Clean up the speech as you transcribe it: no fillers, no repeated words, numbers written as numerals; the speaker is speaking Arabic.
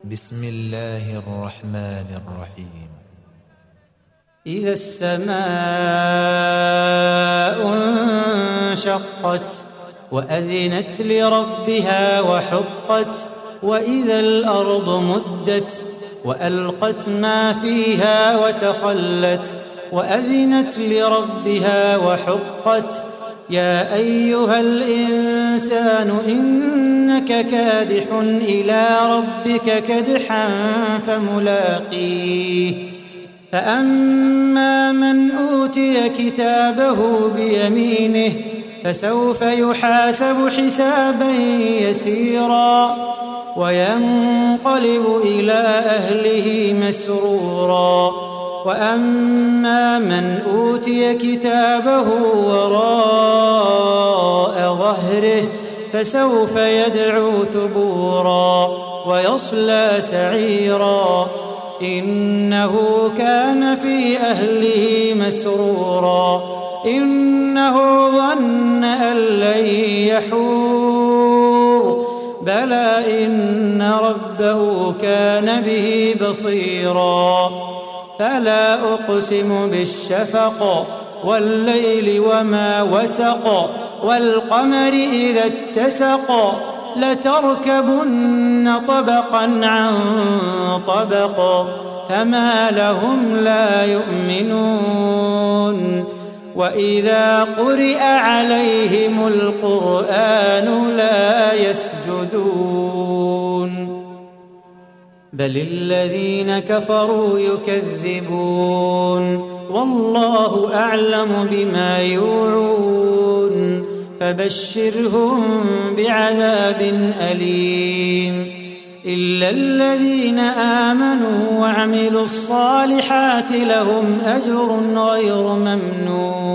بسم الله الرحمن الرحيم. إذا السماء انشقت وأذنت لربها وحقت وإذا الأرض مدت وألقت ما فيها وتخلت وأذنت لربها وحقت يا أيها الإنسان إنك كادح إلى ربك كدحا فملاقيه فأما من أوتي كتابه بيمينه فسوف يحاسب حسابا يسيرا وينقلب إلى أهله مسرورا وأما من أوتي كتابه وراء ظهره فسوف يدعو ثبورا ويصلى سعيرا إنه كان في أهله مسرورا إنه ظن أن لن يحور بلى إن ربه كان به بصيرا فلا أقسم بالشفق والليل وما وسق والقمر إذا اتسق لتركبن طبقا عن طبق فما لهم لا يؤمنون وإذا قرئ عليهم القرآن لا يسجدون بل الذين كفروا يكذبون والله أعلم بما يوعون فبشرهم بعذاب أليم إلا الذين آمنوا وعملوا الصالحات لهم أجر غير ممنون